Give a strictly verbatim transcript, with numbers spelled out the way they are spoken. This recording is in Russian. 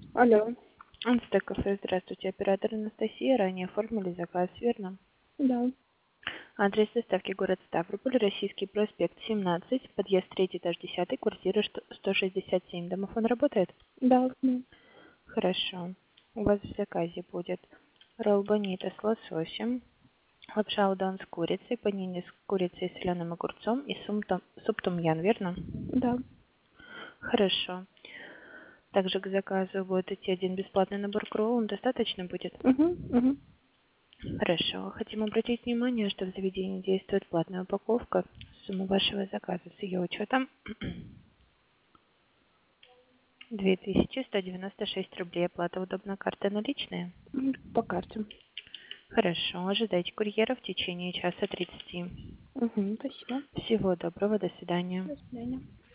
Алло. Анстек кафе, здравствуйте. Оператор Анастасия. Ранее оформили заказ, верно? Да. Адрес доставки город Ставрополь, Российский проспект, семнадцать, подъезд третий, этаж десятый, квартира сто шестьдесят семь. Домофон работает? Да. Да. Хорошо. У вас в заказе будет ролл бонита с лососем, лапша удон с курицей, панини с курицей и соленым огурцом и суп том, суп том-ян, верно? Да. Хорошо. Также к заказу будет идти один бесплатный набор кроун. Достаточно будет? Угу. Угу. Хорошо. Хотим обратить внимание, что в заведении действует платная упаковка. Сумма вашего заказа с ее учетом две тысячи сто девяносто шесть рублей. Оплата удобна, карта наличная? По карте. Хорошо. Ожидайте курьера в течение часа тридцати. Угу. Спасибо. Всего доброго. До свидания. До свидания.